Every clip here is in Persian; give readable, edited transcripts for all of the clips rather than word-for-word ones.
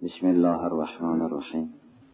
بسم الله الرحمن الرحیم.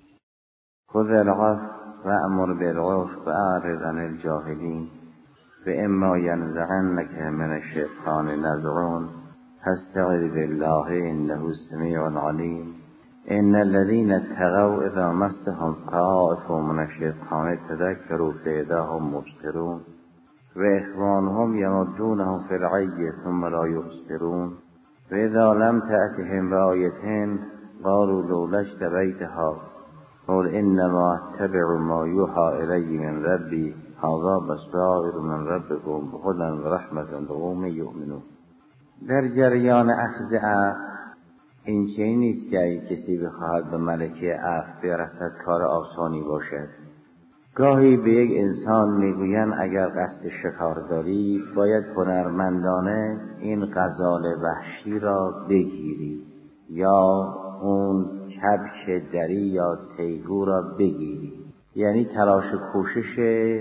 خذ العفو وأمر بالعرف وأعرض عن الجاهلین فإما ينزغنك من الشیطان نزغ فاستعذ بالله إنه السميع العليم. إن الذين اتقوا إذا مسهم طائف من الشيطان تذكروا فإذا هم مبصرون وإخوانهم يمدونهم في الغي ثم لا يبصرون وإذا لم تأتهم بآية قالوا لولا اشتريتها قل إنما اتبع ما يوحى إلي من ربي هذا بصائر من ربكم هدى ورحمة لقوم یؤمنون. در جریان اخذ عفو این چه نیست که کسی بخواهد به ملکه عفو برسد کار آسانی باشد. گاهی به یک انسان میگویند اگر قصد شکار داری باید هنرمندانه این غزال وحشی را بگیری یا اون کبک دری یا تیگو را بگیری، یعنی تلاش کوشش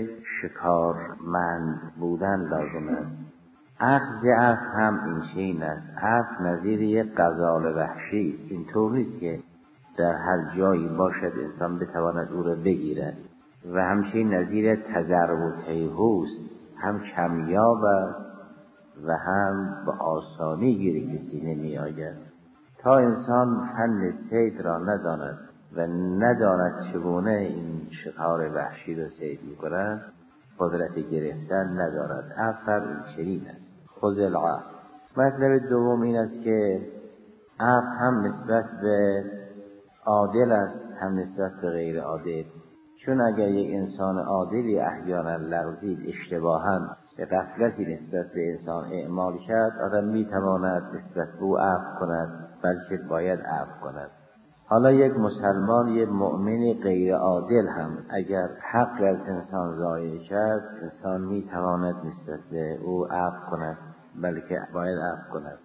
شکارمند بودن لازم است. اخذ عفو هم این چنین است. عفو نظیر یک غزال وحشی است. اینطور نیست که در هر جایی باشد انسان بتواند او را بگیرد و همچنین نظیر تضرب و تیهوست، هم کمیاب است و هم به آسانی گیر کسی نمی آید. تا انسان فن صید را نداند و نداند چگونه این شکار وحشی را صید می‌کند قدرت گرفتن ندارد. عفو این چنین است. خذ العفو. مطلب دوم این است که عفو هم نسبت به عادل است هم نسبت به غیر عادل. چون اگر یک انسان عادلی احیانا لغزید اشتباها به غفلتی نسبت به انسان اعمال کرد، آدم میتواند نسبت به او عفو کند، بلکه باید عفو کند. حالا یک مسلمان، یک مؤمن غیر عادل هم اگر حق از انسان ضایع کرد، انسان میتواند نسبت به او عفو کند، بلکه باید عفو کند.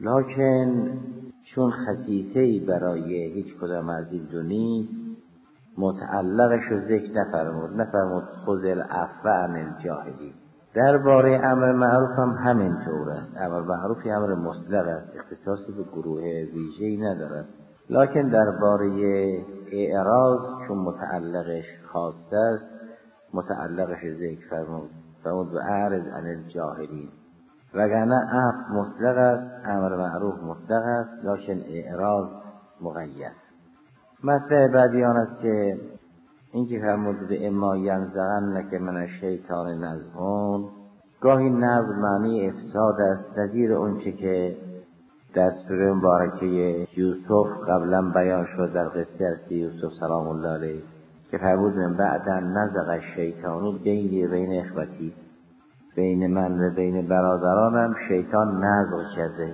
لکن چون خصیصه‌ای برای هیچ کدام از این دو نیست، متعلقش رو ذکر نفرمود خذ العفو عن الجاهلین. درباره امر معروف هم همینطور است. امر معروف امر مطلق است، اختصاصی به گروه ویژه‌ای ندارد. لکن درباره اعراض چون متعلقش خاص است، متعلقش ذکر فرمود و اعرض عن الجاهلین. وگرنه عفو مطلق است، امر معروف مطلق است، لکن اعراض مقید. مطلب بعدی آن است که این که فرمود به اما ینزغنک من الشیطان نزغ، گاهی نزغ معنی افساد است، نظیر اونچه که در سوره مبارکه یوسف قبلا بیان شد در قصه از یوسف سلام الله علیه که فرمود من بعد نزغ الشیطان بین اخوتی، بین من و بین برادرانم شیطان نزغ کرده،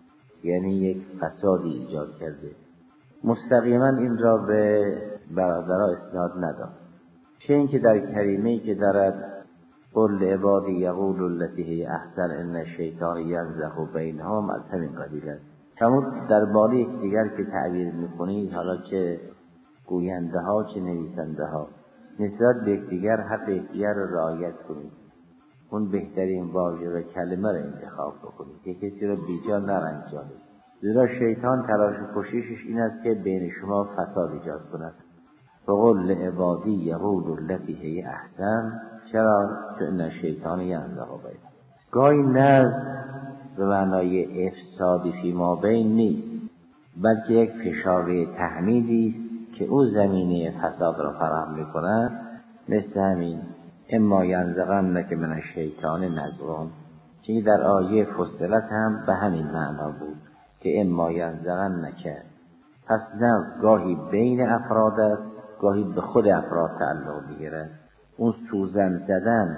یعنی یک فسادی ایجاد کرده. مستقیما این را به برادرها اسناد نداد، چه این که در کریمه‌ای که دارد قل لعبادی یقولوا التی هی احسن ان الشیطان ینزغ بینهم از همین قبیل است. همون درباره یکدیگر که تعبیر می‌کنید، حالا چه گوینده ها چه نویسنده ها، نسبت به یکدیگر حق یکدیگر را رعایت کنید. اون بهترین واژه و کلمه را انتخاب بکنید که کسی را بیجا نرنجانید. زیرا شیطان تلاش و کوششش این است که بین شما فساد ایجاد کند. فقل لعبادی یقولوا التی هی احسن. چرا؟ چون شیطان ینزغ بینهم. گاهی نزغ به معنای افسادی فی ما بین نیست، بلکه یک فشار تحمیلی است که او زمینه فساد را فراهم می‌کند. مثل همین اما ینزغنک من الشیطان نزغ که در آیه فصلت هم به همین معنا بود که اما ینزغنک. پس نزغ گاهی بین افراد است، گاهی به خود افراد تعلق می‌گیرد. اون سوزن زدن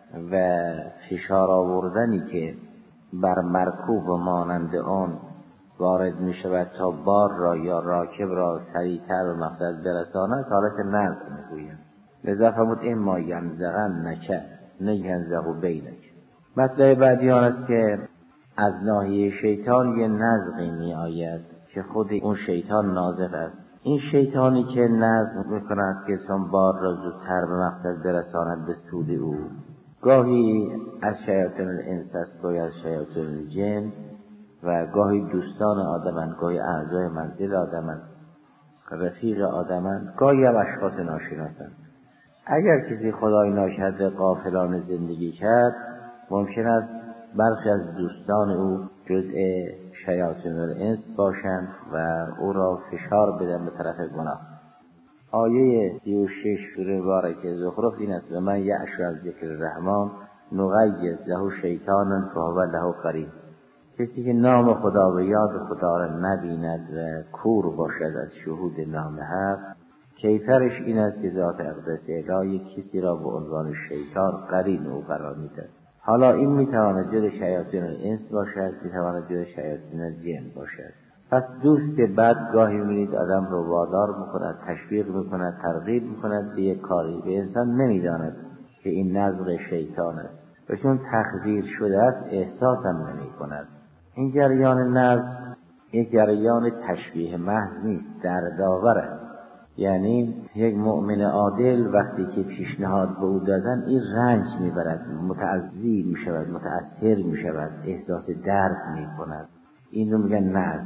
و فشار آوردنی که بر مرکوب و مانند آن وارد می شود تا بار را یا راکب را سریعتر به مقصد برساند، حالت نزغ میگویند. لذا فرمود اما ینزغنک نه ینزغ بینک. مطلب بعدی آن است که از ناحیه شیطان یه نزغی می آید که خود اون شیطان نازغ است. این شیطانی که نزغ میکند که انسان بار را زودتر به مقصد برساند به سود او، گاهی از شیاطین الانس است، گاهی از شیاطین الجن، و گاهی دوستان آدمند، گاهی اعضای منزل آدمند، رفیق آدمند، گاهی هم اشخاص ناشناسند. اگر کسی خدای ناکرده غافلانه زندگی کرد، ممکن است برخی از دوستان او جزء شیاطین الانس باشند و او را فشار بدن به طرف گناه. آیه 36 سوره مبارکه زخرف این است: و من یعش از ذکر الرحمن نقید له شیطانا فهو له قرین. کسی که نام خدا و یاد خدا را نبیند و کور باشد از شهود نام حق، کیفرش این است که ذات اقدس الهی کسی را به عنوان شیطان قرین او قرار می‌دهد. حالا این میتواند جز شیاطین الانس باشد، میتواند جز شیاطین الجن باشد. پس دوست بد گاهی می‌بینید آدم رو وادار می‌کند، تشویق می‌کند، ترغیب می‌کند به یک کاری، به انسان نمی‌داند که این نزغ شیطان است و چون تخدیر شده است احساس هم نمی‌کند. این جریان نزغ یک جریان تشبیه محض نیست، دردآور است. یعنی یک مؤمن عادل وقتی که پیشنهاد به او دادن این رنج میبرد، متعذی میشود، متأثر میشود، احساس درد میکند. این رو میگن نزغ.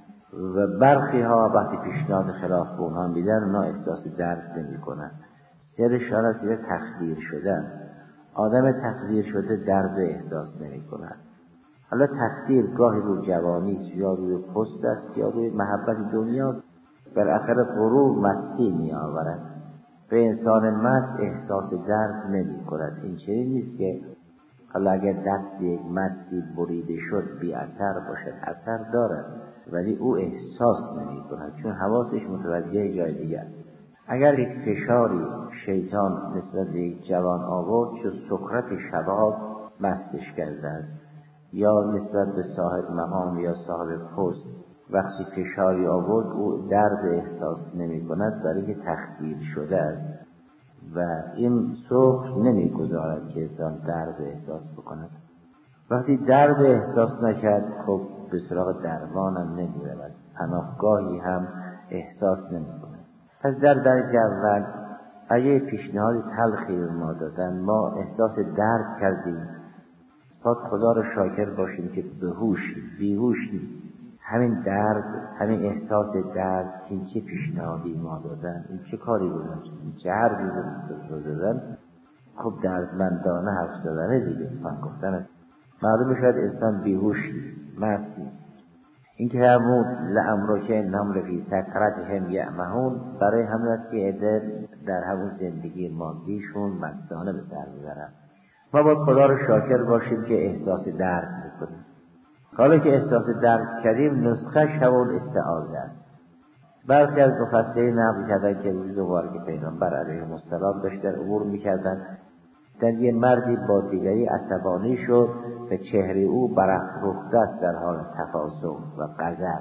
و برخی ها وقتی پیشنهاد خلاف به اونها میدن اونا احساس درد نمیکنن. سرش است که تخدیر شدن. آدم تخدیر شده درد احساس نمیکند. حالا تخدیر گاهی رو جوانی یا روی پست است یا روی محبت دنیا، بالاخره غرور مستی می آورد. به انسان مست احساس درد نمی کند. این چنین نیست که حالا اگر دست یک مستی بریده شد بی اثر باشد، اثر دارد ولی او احساس نمی کند چون حواسش متوجه جای دیگر است. اگر یک فشاری شیطان نسبت به یک جوان آورد چون سکرت شباب مستش کرده یا نسبت به صاحب مقام یا صاحب پست وقتی فشاری آورد او درد احساس نمی کند برای که تخدیر شده است و این سکر نمی گذارد که انسان درد احساس بکند. وقتی درد احساس نکرد خب به سراغ درمان هم نمی رود، پناهگاهی هم احساس نمی کند. پس در درجه اول اگه پیشنهاد تلخی به ما دادن ما احساس درد کردیم، پس خدا را شاکر باشیم که بیهوش نیست. همین درد، همین احساس درد که این چه پیشنهادی ما دادن، این چه کاری بودن، این چه حرفی بودن دادن، خب دردمندانه حرف زدنه دیگه، سخن گفتن. معلومه شاید انسان بیهوش نیست، مست نیست. این که همون لعمرک انهم لفی سکرتهم یعمهون برای همین است که عده در همون زندگی مادیشون مستانه به سر میبرن. ما باید خدا رو شاکر باشیم که احساس درد میکنیم. حالا که احساس درد کردیم نسخه همون استعاذه است. برخی از مفسرین نقل کردن که روز مبارک پیغمبر علیه السلام داشتن امور میکردن، در یه مردی با دیگری عصبانی شد و چهره او برافروخته است در حال تفاصم و غضب.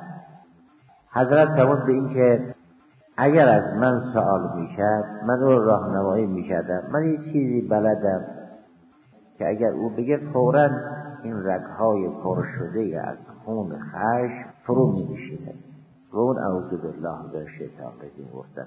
حضرت فرمود به این که اگر از من سوال میکرد من او راهنمایی میکردم. من یه چیزی بلدم که اگر او بگه فوراً این رگهای پر شده از خون خشم فرو می‌نشیند و اون اعوذ بالله من الشیطان الرجیم گفتن.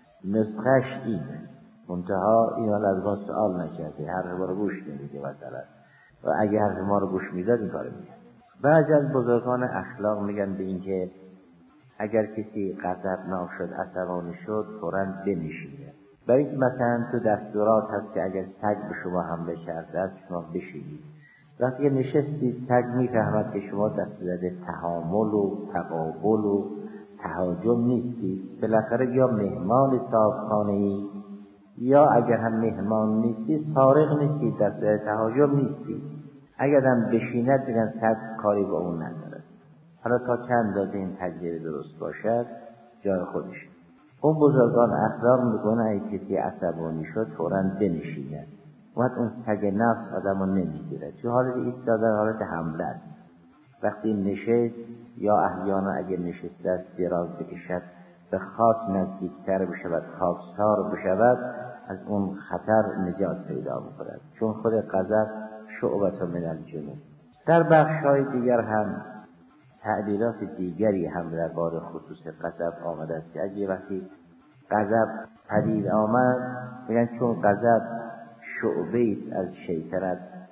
نسخش اینه، منتها این از ما سوال نکرده، حرف ما رو گوش نمیده مثلا، و اگه حرف ما رو گوش میداد این کارو میکرد. بعضی از بزرگان اخلاق میگن به این که اگر کسی غضبناک شد، عصبانی شد، فوراً بنشینه. برای اینکه مثلا تو دستورات هست که اگر سگ به شما حمله کرده است شما بشینید. وقتی که نشستید سگ میفهمد که شما دستورات تحامل و تقابل و تهاجم نیستید. بالاخره یا مهمان صاحبخانه‌ای یا اگر هم مهمان نیستید فارغ نیستید، دستورات تهاجم نیستید. اگر هم بشیند میگن سگ کاری با اون نداره. حالا تا چند اندازه این تجربه درست باشد جای خودش. اون بزرگان اخلاق میگن اگه کسی عصبانی شد فوراً بنشیند. وقت اون سگ نفس آدم رو نمیگیره، چون حالت ایستادن حالت حمله است. وقتی نشست یا احیانا اگه نشسته است دراز بکشد به خاک نزدیکتر بشود، خاکسار بشود، از اون خطر نجات پیدا می‌کند، چون خود غضب شعبة من الجنون. در بخش‌های دیگر هم تعبیرات دیگری هم در باره خصوص غضب آمده است که اگه وقتی غضب پدید آمد میگن چون غضب شعبه از شیطنت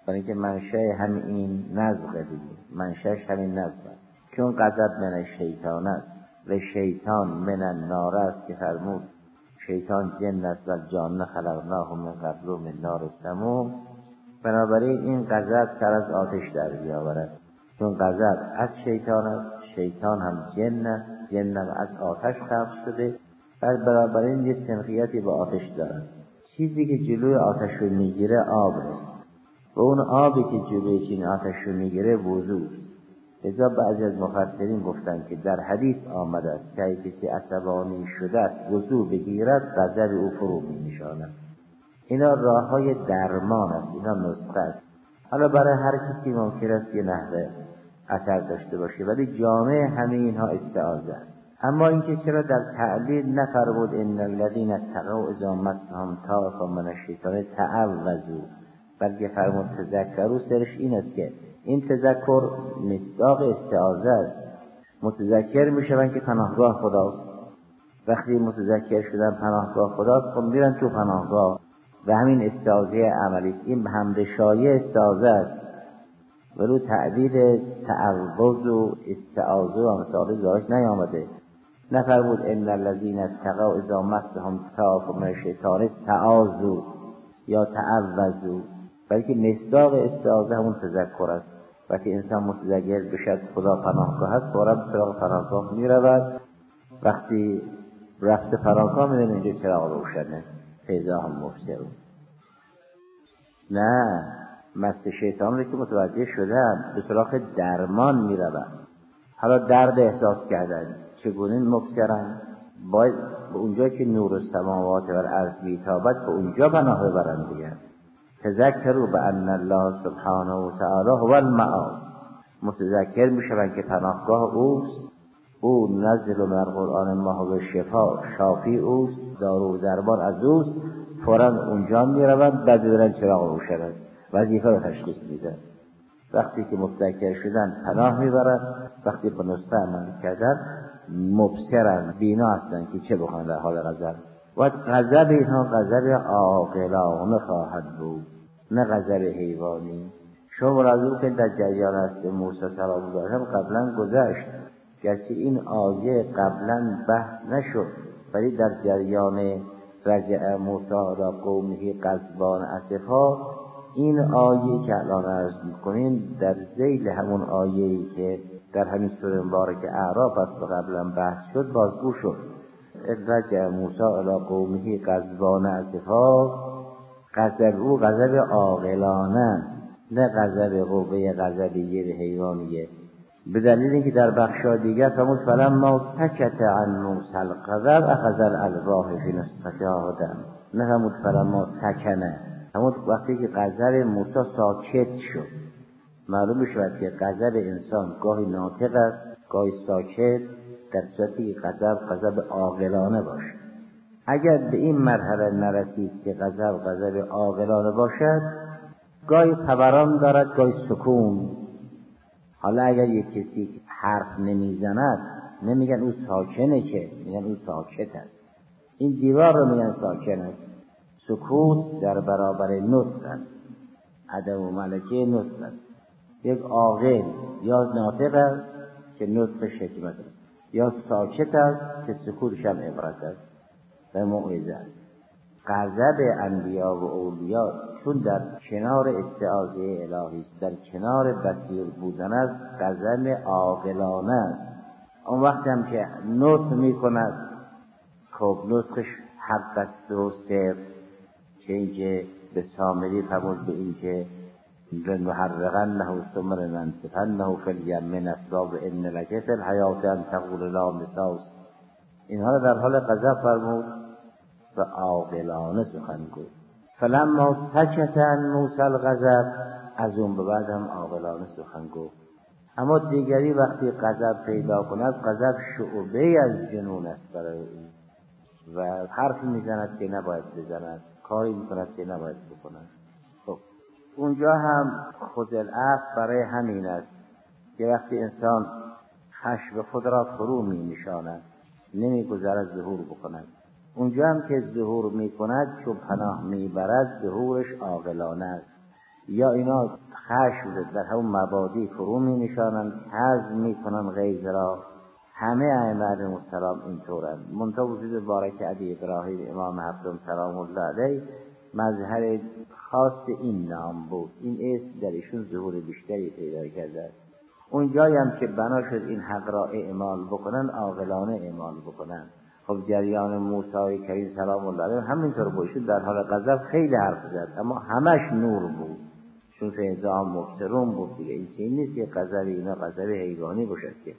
برای اینکه منشأ همین این نزغه دیگه، منشأش همین نزغه، چون غضب من شیطان است و شیطان من النار است که فرمود شیطان جن است و جان خلقناه من قبل من نار سموم. بنابراین این غضب سر از آتش در بیاورد، چون غضب از شیطان است، شیطان هم جن است، جن هم از آتش خلق شده، بنابراین یک تنقیتی با آتش دارد. چیزی که جلوی آتش رو میگیره آب است و اون آبی که جلوی چین آتش رو میگیره وضو است. لذا بعضی از مفسرین گفتند که در حدیث آمده است که کسی عصبانی شده است وضو بگیرد غضب او فرو می‌نشاند. اینا راه‌های درمان است، اینا نسخه است. حالا برای هر کسی ممکن است یه نحوه اثر داشته باشه، ولی جامع همه اینها استعاذه است. اما اینکه چرا در تعلیل نفرمود ان الذين اتقوا اذا مسهم طائف من الشیطان تعوذوا، بلکه فرمود تذکروا؟ سرش این است که این تذکر مصداق استعاذه است. متذکر میشون که پناهگاه خداست. وقتی متذکر شدن پناهگاه خداست، خب میرن تو پناهگاه و همین استعاذه عملی است. این حمد شایع استعاذه است، ولو تعبیر تعوذ و استعاذه و امثال ذالک نیامده. نفرمود ان الذين اتقوا اذا مسهم طائف من الشیطان استعاذوا یا تعوذوا، بلکه مصداق استعاذه همون تذکر است. وقتی انسان متذکر بشد خدا پناهگاه است، فوراً سراغ پناهگاه میرود. وقتی رفته پناهگاه میبینه اینجا چراغ روشنه، فیضا هم مبصرون. نه، مست شیطان رو که متوجه شدن به سراغ درمان میرود. حالا درد احساس کردن چگونه مبصرن؟ باید به اونجا که نور السماوات و الارض میتابد به اونجا پناه ببرند دیگر. تذکروا بان الله سبحانه و تعالی هو المعاذ، متذکر میشوند که پناهگاه اوست، او نزل من القرآن ما هو شفا، شافی اوست، دارو درمان از اوست. فوراً اونجا میروند، بعد ببینن چراغ روشن است، وظیفه رو تشخیص میدن. وقتی که متذکر شدن پناه میبرند، وقتی به نسخه عمل کردن مبصرن، بینا هستن که چه بخوان در حال غضب. و غضب اینها غضب عاقلانه خواهد بود، نه غضب حیوانی. شما ملاحظه کنید در جریان است موسی سلام الله هم قبلا گذشت، گرچه این آیه قبلا بحث نشد، ولی در جریان رجع موسی الی قومه غضبان اسفا، این آیه که الان عرض می‌کنیم در ذیل همون آیه‌ای که در همین سوره مبارکه اعراف است و قبلا بحث شد بازگو شد. رجع موسی الی قومه غضبان اسفا، غضب او غضب عاقلانه، نه غضب قوه غضبیه حیوانیه. به دلیل اینکه در بخشا دیگر فرمود فلما سکت عن موسی الغضب اخذ الالواح فی نسختها هدى، نه فرمود فلما سکنه، فرمود وقتی که غضب موسی ساکت شد. معلوم میشود که غضب انسان گاهی ناطق است، گاهی ساکت، در صورتی که غضب عاقلانه باشد. اگر به این مرحله نرسید که غضب عاقلانه باشد، گاهی فوران دارد، گاهی سکون. حالا اگر یک کسی حرف نمیزند نمیگن او ساکنه، که میگن او ساکت است. این دیوار رو میگن ساکن است. سکوت در برابر نطق است، عدم و ملکه نطق است. یک عاقل یا ناطق است که نطقش حکمت است، یا ساکت است که سکوتش هم عبرت است و موعظه است. غضب انبیا و اولیا چون در کنار استعاذه الهی است، در کنار بصیر بودن است، غضب عاقلانه است. اون وقت هم که نطق میکند، خب نطقش حق است و صدق، که اینکه به سامری فرمود به اینکه لنحرقنه ثم لننسفنه فی الیم نسفا و ان لک فی الحیات ان تقول لا مساس. اینها در حال غضب فرمود و عاقلانه سخن گفت. فلما سکت عن موسی الغضب، از اون به بعد هم عاقلانه سخن گفت. اما دیگری وقتی غضب پیدا کند، غضب شعبه از جنون است برای او و حرفی میزند که نباید بزند، کاری میکند که نباید بکند. خب اونجا هم خود العفو برای همین است که وقتی انسان خشم خود را فرو می‌نشاند، نمیگذارد ظهور بکند. اونجا هم که ظهور میکند چون پناه میبرد، ظهورش عاقلانه است. یا اینا خشم در همون مبادی فرو می نشانند، هضم می کنند غیظ را. همه ائمه علیهم السلام اینطورند. منتها وجود بارک ابی ابراهیم امام هفتم سلام الله علیه مظهر خاص این نام بود. این اسم در ایشون ظهور بیشتری پیدا کرده. اون جایی هم که بنا شد این حق را اعمال بکنن، عاقلانه اعمال بکنن. خب جریان موسی کریم سلام الله علیه همینطور بودشون در حال غضب خیلی حرف زد، اما همش نور بود، چون فیضا مبصرون بود دیگه. این چیزی نیست که غضب اینا غضب حیوانی باشد که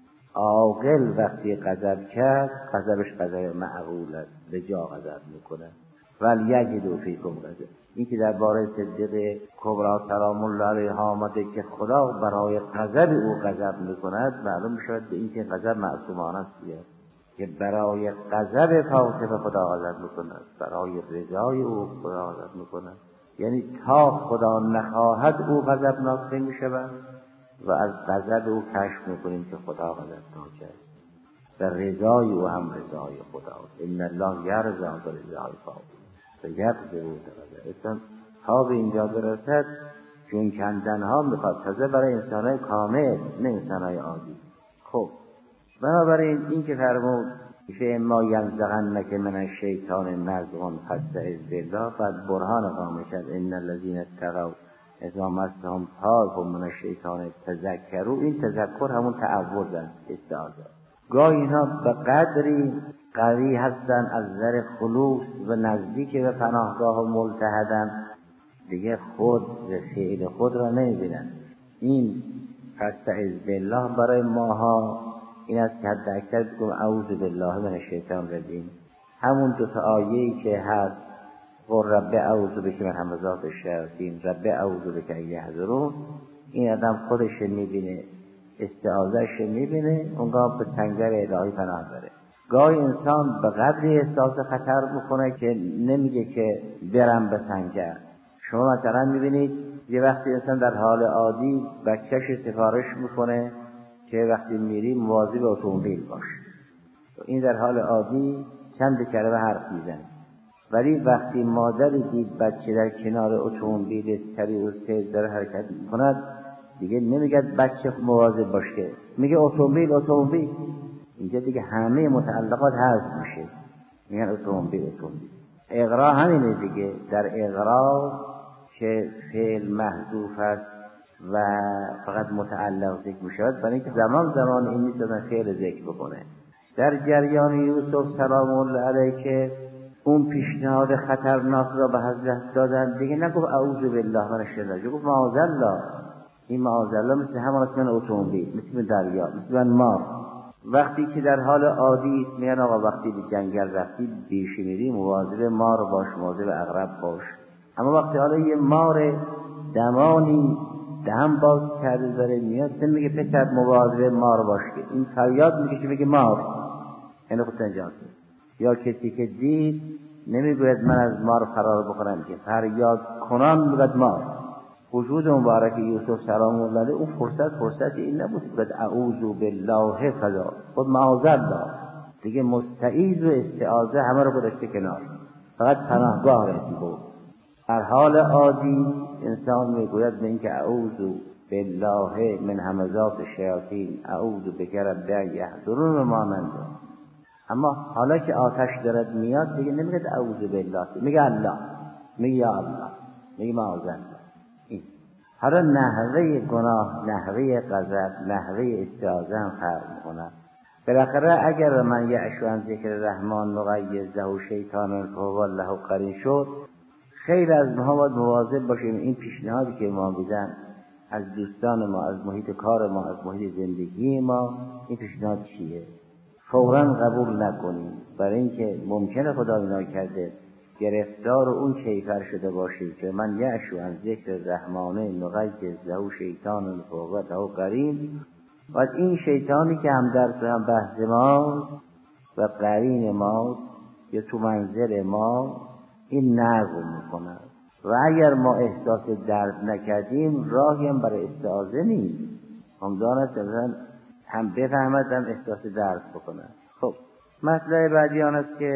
عاقل وقتی غضب کرد غضبش غضب معقول است، به جا غضب میکنه. ولی یجدوا فیکم غضب، این که درباره صدیق کبری سلام الله علیها آمده که خدا برای غضب او غضب میکند، معلوم میشود به این که غضب معصومانه است که برای غضب فاطمه خدا غضب میکند، برای رضای او خدا غضب میکند. یعنی تا خدا نخواهد او غضبناک میشود و از غضب او کشف میکنیم که خدا غضبناک است. در رضای او هم رضای خدا. ان الله یرضا برضای فاطمه فیغضب غضب. تا به اینجا برسد چون کندنها میخواد تازه برای انسانهای کامل، نه انسانهای عادی. خب بنابراین این که فرمود که ما ینزغنک من الشیطان نزغ فاستعذ بالله، بعد برهان قائم شد ان الذین اتقوا اذا مسهم طائف من الشیطان تذکروا. این تذکر همون تعوذ است، استعاذه. گاهی اینا به قدری قوی هستن از نظر خلوص و نزدیک به پناهگاه و ملتحدن دیگه، خود و فعل خود را نمیبینن. این فاستعذ بالله برای ماها این است که حد اکثر بگم اعوذ بالله من الشیطان الرجیم. همون دو تا آیه‌ای که هست قل رب اعوذ بک من همزات الشیاطین رب اعوذ بک ان یحضرون، این آدم خودش میبینه، استعاذهش میبینه، اونگاه به سنگر الهی پناه بره. گاهی انسان به قدری احساس خطر میکنه که نمیگه که برم به سنگر. شما مثلا میبینید یه وقتی انسان در حال عادی بچهش سفارش میکنه که وقتی میری مواظب اتومبیل باش، این در حال عادی چند کلمه حرف میزنه. ولی وقتی مادری دید بچه در کنار اتومبیل سریع و تیز داره حرکت میکند، دیگه نمیگه بچه مواظب باشه، میگه اتومبیل. اینجا دیگه همه متعلقات حذف میشه، میگن اتومبیل. اغرا همینه دیگه. در اغرا که فعل محذوف است و فقط متعلق ذکر میشود، برای اینکه زمان این نیست دادن فعل ذکر بکنه. در جریان یوسف سلام الله علیه که اون پیشنهاد خطرناک را به حضرت دادن، دیگه نگفت اعوذ بالله من الشیطان الرجیم، گفت معاذالله. این معاذالله مثل همون است من اتومبیل، مثل دریا، مثل من مار. وقتی که در حال عادی میگن آقا وقتی به جنگل رفتی بیشی میری مواظب مار باش، مواظب عقرب باش. اما وقتی حالا یه مار دمانی دم باز کرده داره میاد، نمیگه پسر مواظب مار باش، که این فریاد میکشه میگه مار، اینو خود انجام. یا کسی که دید نمیگوید من از مار فرار بکنم، که فریاد کنان میگوید مار. وجود مبارک یوسف سلام الله علیه اون فرصت این نبود که اعوذ بالله فلا، خود معاذالله دیگه، مستعیذ و استعاذه همه رو گذاشته کنار، فقط پناهگاه رسید بود. در حال عادی انسان میگوید به اینکه اعوذ بالله من همزات الشیاطین، اعوذ بک رب ان یحضرون مانند. اما حالا که آتش دارد میاد دیگه نمیگه اعوذ بالله، میگه الله، میگه یا الله، میگه معاذالله. این حالا نحوه گناه، نحوه غضب، نحوه استعاذه هم فرق میکنه. بالاخره اگر من یعش عن ذکر الرحمن نقیض له شیطانا فهو له قرین شد، خیلی از ما باید مواظب باشیم این پیشنهادی که ما میدن از دوستان ما، از محیط کار ما، از محیط زندگی ما، این پیشنهاد چیه؟ فوراً قبول نکنیم، برای اینکه ممکنه خدا اینا کرده گرفتار اون کیفر شده باشید که من یعش عن ذکر الرحمن نقیض له شیطانا فهو له قرین. و از این شیطانی که هم درس و هم بحث ماست و قرین ماست یا تو منزل ما، این نقض میکنه. و اگر ما احساس درد نکردیم راهی هم برای استعاذه نیست. همدان است هم بفهمد هم احساس درد بکنه. خب مسئله بعدی آن است که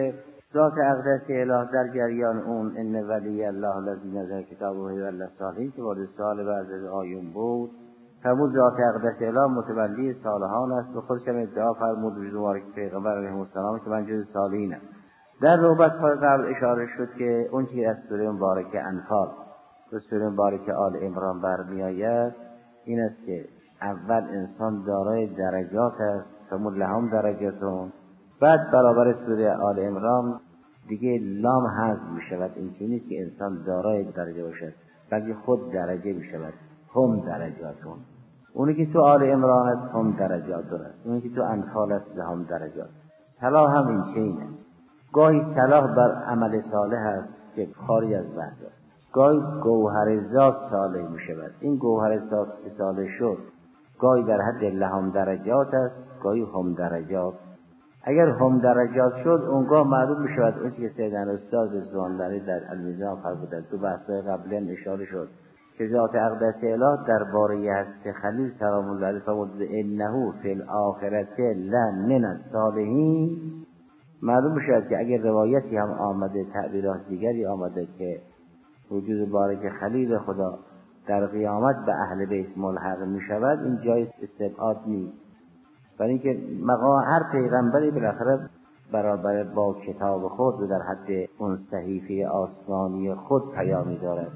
ذات اقدس اله در جریان اون ان ولی الله الذی نزل کتابه و الله صالحین که وارد سال بعد از آیون بود، فرمود ذات اقدس اله متولی صالحان است و خودش هم ادعا فرمود روز مبارک پیغمبر علیه السلام که من جز صالحینم. در نوبت قبل اشاره شد که اون که از سوره مبارکه انفال و سوره مبارکه آل عمران برمیآید این است که اول انسان دارای درجات است، فرمود لهم درجاتون، بعد برابر سوره آل عمران دیگه لام حذف می‌شود. این که نیست که انسان دارای درجه باشد، بلکه خود درجه می‌شود. هم درجاتون، اونی که تو آل عمران است هم درجاتون است، اونی که تو انفال است هم درجات. صلاح هم این چینه. گاهی صلاح بر عمل صالح است که خارج از بحث است، گاهی گوهر ذات صالح می‌شود. این گوهر ذات که صالح شد گاهی در حد لهم درجات است، گاهی هم درجات. اگر هم درجات شد اونگاه معلوم می‌شود اون که سیدنا استاد زوانداری در المیزان فرمودند تو بحث‌های قبلا اشاره شد که ذات اقدس اله درباره هست خلیل سلام الله علیه فرمود انه فی الاخرة لمن الصالحین. معلوم می‌شود که اگر روایتی هم آمده، تعبیرات دیگری آمده که وجود بارک خلیل خدا در قیامت به اهل بیت ملحق می‌شود، این جای استبعاد نیست، برای اینکه مقام هر پیغمبری بالاخره برابر با کتاب خود و در حد اون صحیفه آسمانی خود پیامی دارد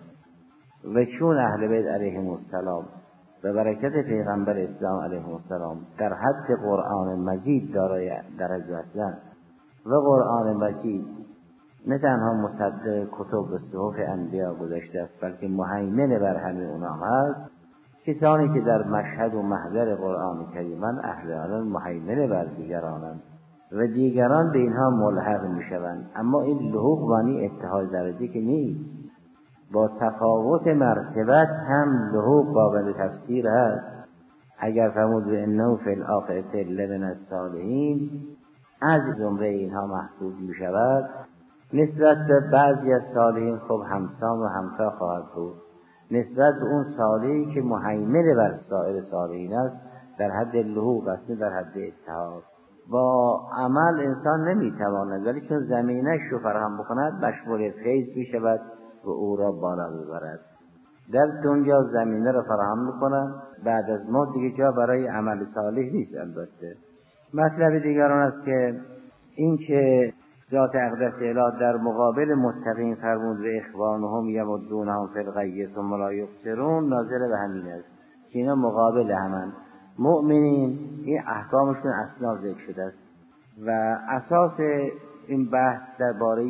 و چون اهل بیت علیهم السلام به برکت پیغمبر اسلام علیه السلام در حد قرآن مجید دارای درجه هستند و قرآن مجید نه تنها مصدق کتب و صحف انبیا گذاشته است بلکه مهیمن بر همه اونها هست. کسانی که در مشهد و محضر قرآن کریمان اهل آن مهیمن بر دیگرانند و دیگران به اینها ملحق میشوند. اما این لحوق وانی اتحاد درجه که نیست، با تفاوت مرتبت هم لحوق قابل تفسیر هست. اگر فرمود انه فی الاخرة لمن الصالحین از زمره اینها محسوب میشود، نسبت به بعضی از صالحین خب همسان و همتا خواهد بود، نسبت به اون صالحی که مهیمن بر سایر صالحین است در حد لحوق است، در حد اتحاد. با عمل انسان نمیتواند، ولی چون زمینش رو فراهم بکند مشمول فیض میشود و او را بالا میبرد. در دنیا زمینه را فراهم میکنند، بعد از موت دیگه جا برای عمل صالح نیست. البته مطلب دیگران است که این که ذات اقدس اله در مقابل متقین فرمود و اخوانهم یمدونهم فی الغی ثم لا یقصرون، ناظر به همین است که اینا مقابل همن. مؤمنین این احکامشون اصناف ذکر شده است و اساس این بحث درباره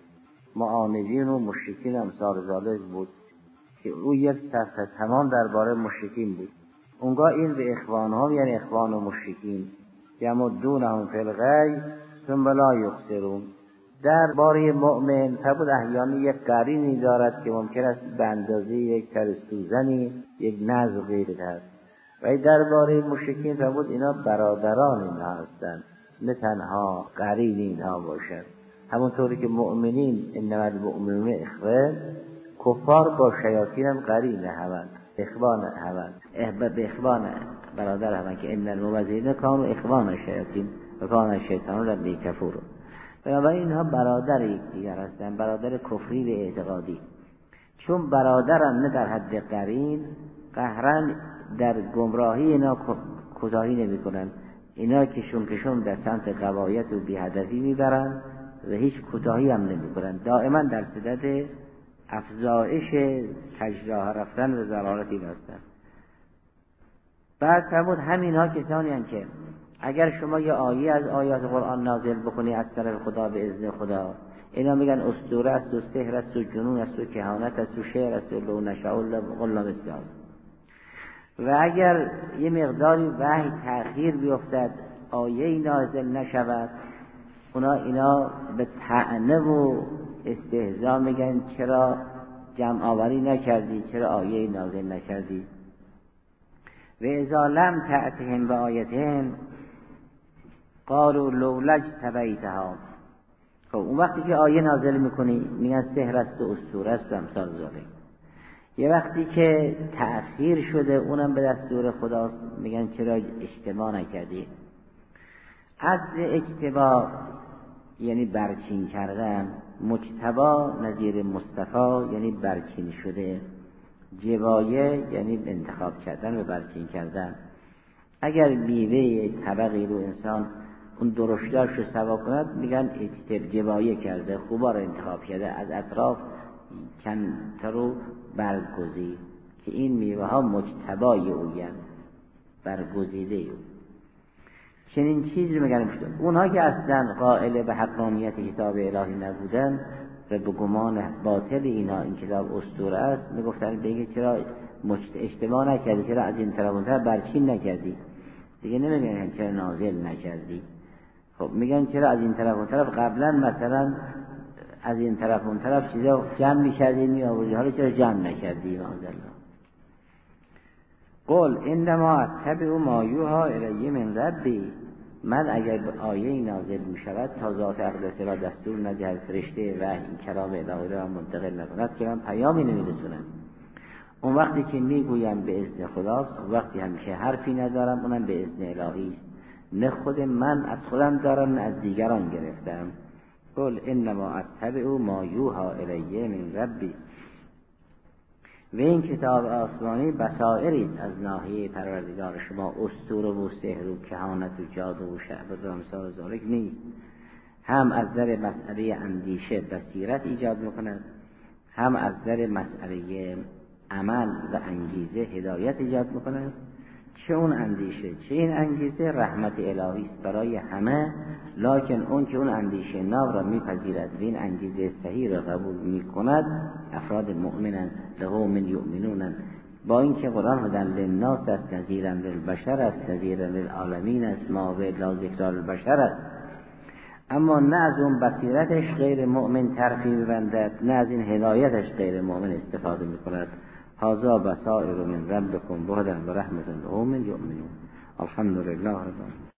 معاندین و مشرکین امثال ذالک بود که او یک صفحه تمام درباره مشرکین بود. اونگاه این به اخوانهم یعنی اخوان و مشرکین یمدونهم فی الغی ثم لا یقصرون. درباره مؤمن فرمود احیانا یک قرینی دارد که ممکن است به اندازه یک ترسوزنی یک نزع غیره هست، و درباره مشرکین فرمود اینا برادران اینها هستند، نه تنها قرین اینها باشد. همونطوری که مؤمنین انما المؤمنون اخوه، کفار با شیاطین هم قرین همند، اخوان همند، به اخوان برادر همند که ان المبذرین کانوا اخوان الشیاطین و کان الشیطان ربی کفور. بنابراین اینها برادر یکدیگر هستند، برادر کفری و اعتقادی. چون برادرن نه در حد قرین، قهرن در گمراهی اینا کوتاهی نمی کنن. اینا کشون در سمت غوایت و بی‌هدفی میبرن و هیچ کوتاهی هم نمی کنن، دائما در صدد افزایش کجراه رفتن و ضرارتی هستند. بعد فرمود همینا کسانی هستند که اگر شما یه آیه از آیات قرآن نازل بکنی از طرف خدا به اذن خدا، اینا میگن اسطوره است و سحر است و جنون است و کهانت است و شعر است و لو نشاء قلنا مثله. و اگر یه مقداری وحی تأخیر بیفتد، آیه نازل نشود، اینا به طعنه و استهزا میگن چرا جمع آوری نکردی، چرا آیه نازل نکردی. و اذا لم تأتهم بآیتهم قالوا لولا اجتبیتها. خب اون وقتی که آیه نازل میکنی میگن سحر است و اسطوره است و امثال ذالک. یه وقتی که تأخیر شده اونم به دستور خداست، میگن چرا اجتماع نکردی. اصل اجتماع یعنی برچین کردن، مجتبا نظیر مصطفی یعنی برچین شده، جوایه یعنی انتخاب کردن و برچین کردن. اگر میوه طبقی رو انسان اون درشتاش رو سوا کند میگن جوایه کرده، خوبا رو انتخاب کرده، از اطراف کنتر رو برگزید که این میوه ها مجتبای اوین، برگزیده او. چنین چیزی رو میگن مشتبه. اونها که اصلا قائل به حقانیت کتاب الهی نبودن و به گمان باطل اینا این کتاب اسطوره است، میگفتن بگه چرا اشتباه نکردی، چرا از این طرف اون طرف برچین نکردی. دیگه نمیگن چرا نازل نکردی. خب میگن چرا از این طرف اون طرف قبلا مثلا از این طرف اون طرف چیزا جمع می‌کردی میآوردی، حالا چرا جمع نکردی؟ معاذالله. قل انما اتبع ما یوحی الی من ربی، من اگر به آیه نازل می‌شود تا ذات اقدس را دستور ندهد فرشته و این کلام الهی را منتقل نکند که من پیامی نمی‌رسونم. اون وقتی که میگویم به اذن خداست، اون وقتی هم که حرفی ندارم اونم به اذن الهی است، نه خود من از خودم دارم نه از دیگران گرفتم. قل انما اتبع ما یوحی الی من ربی، و این کتاب آسمانی بصائری است از ناحیه پروردگار شما، اسطوره و سحر و کهانت و جادو و شعبده و امثال ذالک نیست. هم از در مسئله اندیشه بصیرت ایجاد میکند، هم از در مسئله عمل و انگیزه هدایت ایجاد میکند. چه اون اندیشه چه این انگیزه رحمت الهی است برای همه، لکن اون که اون اندیشه ناب را میپذیرد و این انگیزه صحیح را قبول میکند افراد مؤمنن، لقوم یؤمنون. با اینکه قرآن هدی للناس است، نذیرا للبشر است، نذیرا للعالمین است، ما و لا ذکر للبشر است، اما نه از اون بصیرتش غیر مؤمن ترفی میبندد، نه از این هدایتش غیر مؤمن استفاده میکند. هذا بصائر من ربکم و هدی و رحمة لقوم یؤمنون. الحمدلله رب العالمین.